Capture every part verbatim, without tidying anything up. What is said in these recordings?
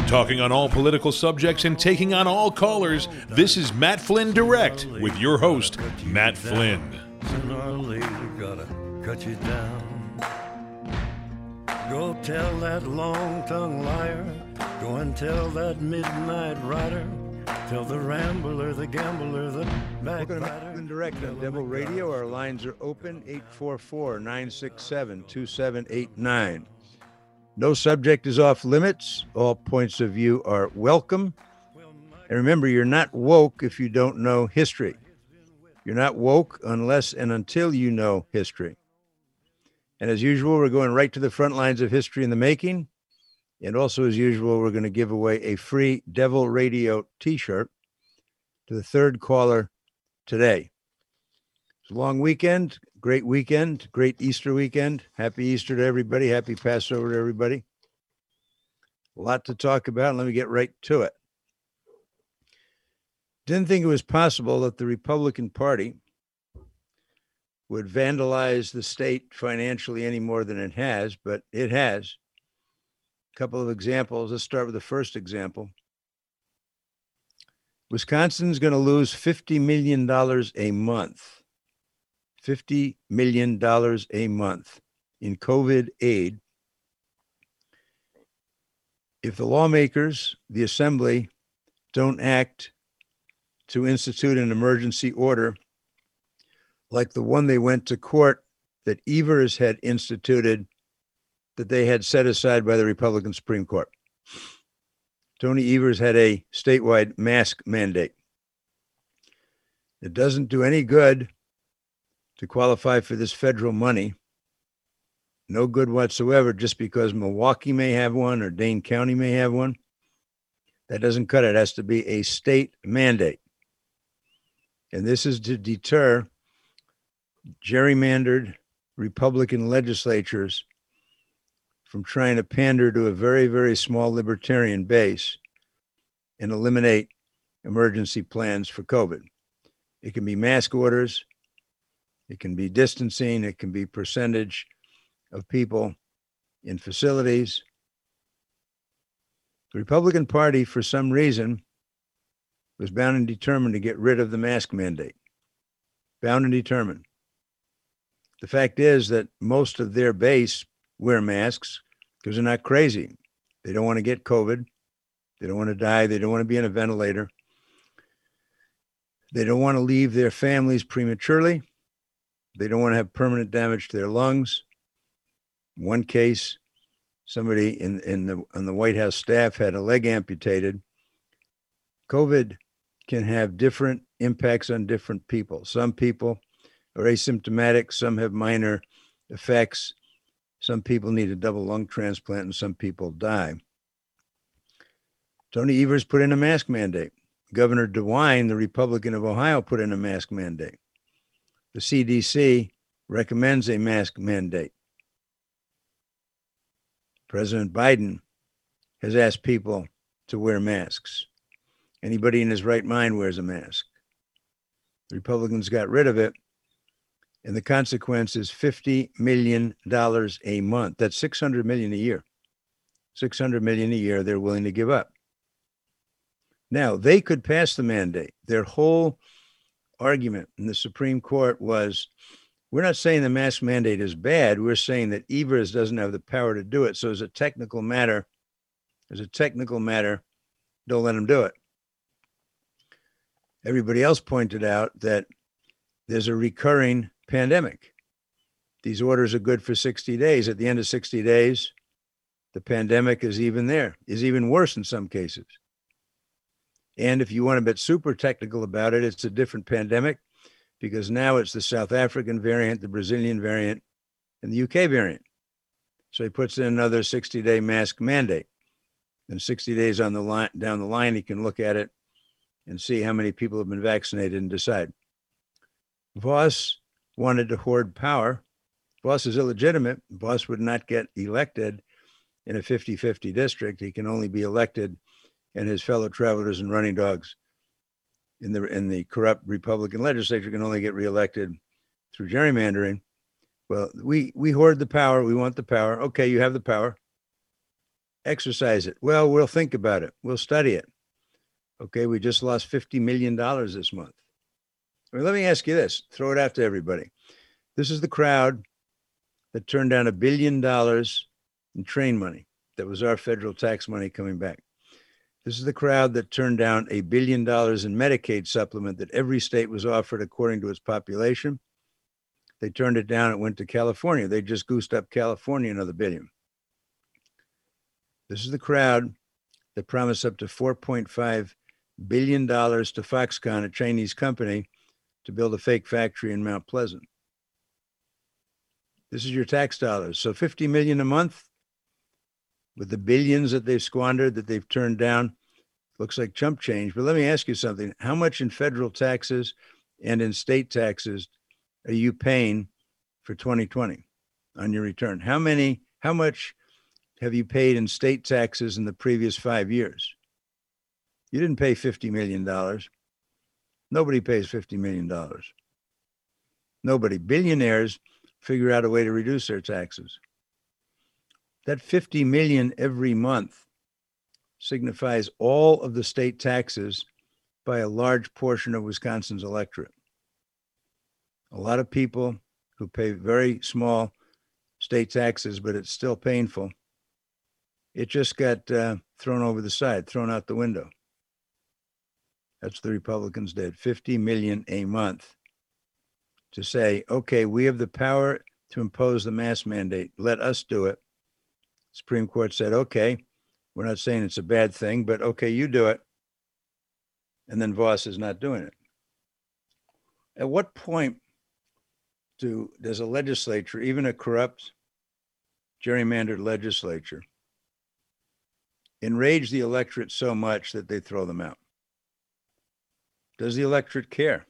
Talking on all political subjects and taking on all callers, this is Matt Flynn Direct with your host, Matt Flynn. Sooner or later, gotta cut you down. Go tell that long-tongued liar. Go and tell that midnight rider. Tell the rambler, the gambler, the backbiter. Welcome to Matt Flynn Direct on Devil Radio. Our lines are open, eight four four, nine six seven, two seven eight nine. No subject is off limits. All points of view are welcome. And remember, you're not woke if you don't know history. You're not woke unless and until you know history. And as usual, we're going right to the front lines of history in the making. And also, as usual, we're going to give away a free Devil Radio t-shirt to the third caller today. It's a long weekend, great weekend, great Easter weekend. Happy Easter to everybody. Happy Passover to everybody. A lot to talk about. Let me get right to it. Didn't think it was possible that the Republican Party would vandalize the state financially any more than it has, but it has. A couple of examples. Let's start with the first example. Wisconsin's going to lose fifty million dollars a month. fifty million dollars a month in COVID aid if the lawmakers, the assembly, don't act to institute an emergency order like the one they went to court that Evers had instituted that they had set aside by the Republican Supreme Court. Tony Evers had a statewide mask mandate. It doesn't do any good to qualify for this federal money. No good whatsoever just because Milwaukee may have one or Dane County may have one. That doesn't cut it. It has to be a state mandate. And this is to deter gerrymandered Republican legislatures from trying to pander to a very, very small libertarian base and eliminate emergency plans for COVID. It can be mask orders. It can be distancing. It can be percentage of people in facilities. The Republican Party, for some reason, was bound and determined to get rid of the mask mandate. Bound and determined. The fact is that most of their base wear masks because they're not crazy. They don't want to get COVID. They don't want to die. They don't want to be in a ventilator. They don't want to leave their families prematurely. They don't want to have permanent damage to their lungs. In one case, somebody in, in the on the White House staff had a leg amputated. COVID can have different impacts on different people. Some people are asymptomatic. Some have minor effects. Some people need a double lung transplant, and some people die. Tony Evers put in a mask mandate. Governor DeWine, the Republican of Ohio, put in a mask mandate. The C D C recommends a mask mandate. President Biden has asked people to wear masks. Anybody in his right mind wears a mask. The Republicans got rid of it, and the consequence is fifty million dollars a month. That's six hundred million dollars a year. six hundred million dollars a year they're willing to give up. Now, they could pass the mandate. Their whole argument in the Supreme Court was, we're not saying the mask mandate is bad. We're saying that Evers doesn't have the power to do it. So as a technical matter, as a technical matter, don't let him do it. Everybody else pointed out that there's a recurring pandemic. These orders are good for sixty days. At the end of sixty days, the pandemic is even there, is even worse in some cases. And if you want to get super technical about it, it's a different pandemic because now it's the South African variant, the Brazilian variant, and the U K variant. So he puts in another sixty-day mask mandate. And sixty days on the line, down the line, he can look at it and see how many people have been vaccinated and decide. Voss wanted to hoard power. Voss is illegitimate. Voss would not get elected in a fifty-fifty district. He can only be elected, and his fellow travelers and running dogs in the in the corrupt Republican legislature can only get reelected through gerrymandering. Well, we we hoard the power. We want the power. Okay, you have the power. exercise it. Well, we'll think about it. We'll study it. Okay, we just lost fifty million dollars this month. Well, let me ask you this. Throw it out to everybody. This is the crowd that turned down a billion dollars in train money. That was our federal tax money coming back. This is the crowd that turned down a billion dollars in Medicaid supplement that every state was offered according to its population. They turned it down. It went to California. They just goosed up California another billion. This is the crowd that promised up to four point five billion dollars to Foxconn, a Chinese company, to build a fake factory in Mount Pleasant. This is your tax dollars. So fifty million dollars a month with the billions that they've squandered, that they've turned down, looks like chump change. But let me ask you something. How much in federal taxes and in state taxes are you paying for twenty twenty on your return? How many, how much have you paid in state taxes in the previous five years? You didn't pay fifty million dollars. Nobody pays fifty million dollars. Nobody. Billionaires figure out a way to reduce their taxes. That fifty million dollars every month signifies all of the state taxes by a large portion of Wisconsin's electorate. A lot of people who pay very small state taxes, but it's still painful. It just got uh, thrown over the side, thrown out the window. That's what the Republicans did. fifty million dollars a month to say, okay, we have the power to impose the mask mandate. Let us do it. Supreme Court said, okay, we're not saying it's a bad thing, but okay, you do it. And then Voss is not doing it. At what point do does a legislature, even a corrupt, gerrymandered legislature, enrage the electorate so much that they throw them out? Does the electorate care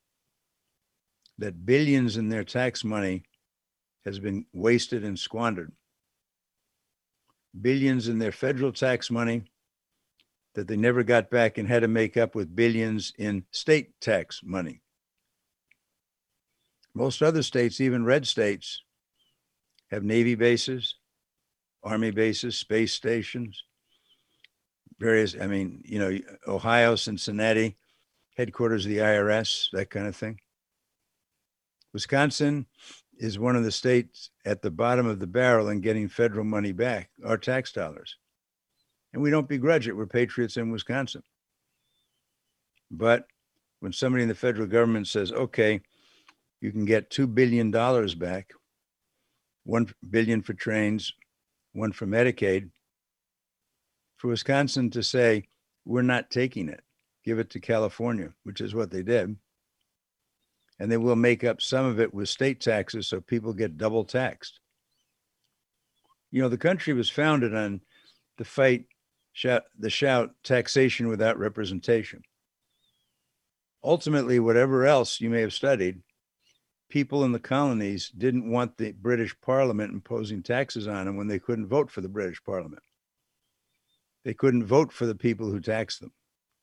that billions in their tax money has been wasted and squandered? Billions in their federal tax money that they never got back and had to make up with billions in state tax money. Most other states, even red states, have Navy bases, Army bases, space stations, various, I mean, you know, Ohio, Cincinnati, headquarters of the I R S, that kind of thing. Wisconsin is one of the states at the bottom of the barrel in getting federal money back, our tax dollars. And we don't begrudge it. We're patriots in Wisconsin. But when somebody in the federal government says, okay, you can get two billion dollars back, one billion for trains, one for Medicaid, for Wisconsin to say, we're not taking it, give it to California, which is what they did. And they will make up some of it with state taxes so people get double taxed. You know, the country was founded on the fight, shout, the shout, taxation without representation. Ultimately, whatever else you may have studied, people in the colonies didn't want the British Parliament imposing taxes on them when they couldn't vote for the British Parliament. They couldn't vote for the people who taxed them.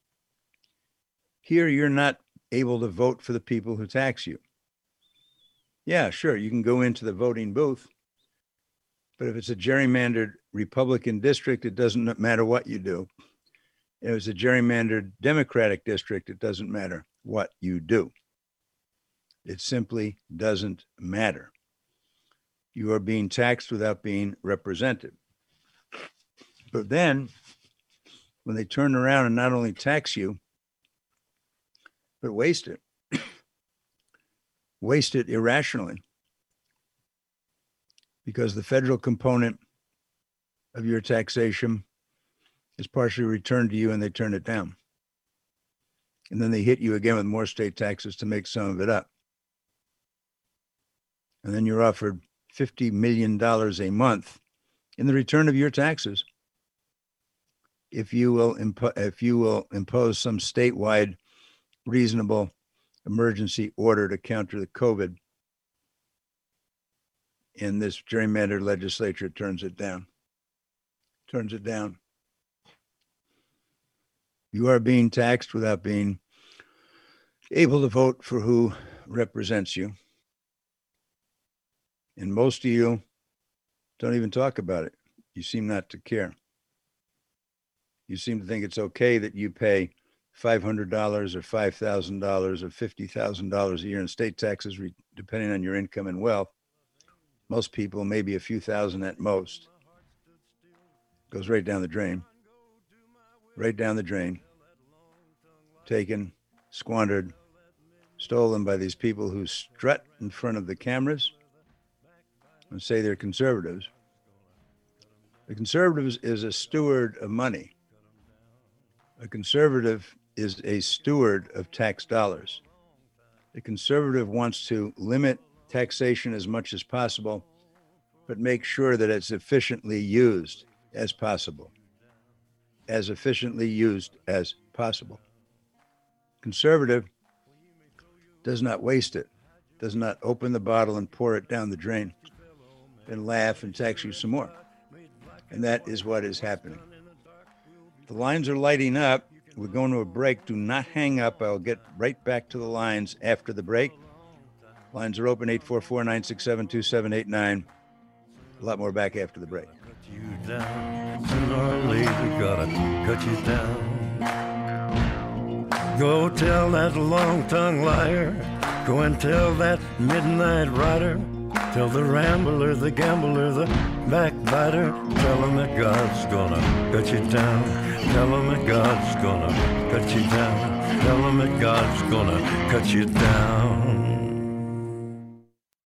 Here, you're not able to vote for the people who tax you. Yeah, sure, you can go into the voting booth, but if it's a gerrymandered Republican district, it doesn't matter what you do. If it's a gerrymandered Democratic district, it doesn't matter what you do. It simply doesn't matter. You are being taxed without being represented. But then, when they turn around and not only tax you, but waste it. Waste it irrationally. Because the federal component of your taxation is partially returned to you and they turn it down. And then they hit you again with more state taxes to make some of it up. And then you're offered fifty million dollars a month in the return of your taxes if you will impo- if you will impose some statewide reasonable emergency order to counter the COVID. And this gerrymandered legislature turns it down. Turns it down. You are being taxed without being able to vote for who represents you. And most of you don't even talk about it. You seem not to care. You seem to think it's okay that you pay five hundred dollars or five thousand dollars or fifty thousand dollars a year in state taxes, re- depending on your income and wealth. Most people, maybe a few thousand at most. Goes right down the drain. Right down the drain. Taken, squandered, stolen by these people who strut in front of the cameras and say they're conservatives. The conservative is a steward of money. A conservative is a steward of tax dollars. The conservative wants to limit taxation as much as possible, but make sure that it's efficiently used as possible. As efficiently used as possible. Conservative does not waste it, does not open the bottle and pour it down the drain and laugh and tax you some more. And that is what is happening. The lines are lighting up. We're going to a break. Do not hang up. I'll get right back to the lines after the break. Lines are open, eight four four, nine six seven, two seven eight nine. A lot more back after the break. Cut you down. Sooner or later, gotta cut you down. Go tell that long-tongued liar. Go and tell that midnight rider. Tell the rambler, the gambler, the backbiter. Tell him that God's gonna cut you down. Tell him that God's gonna cut you down. Tell him that God's gonna cut you down.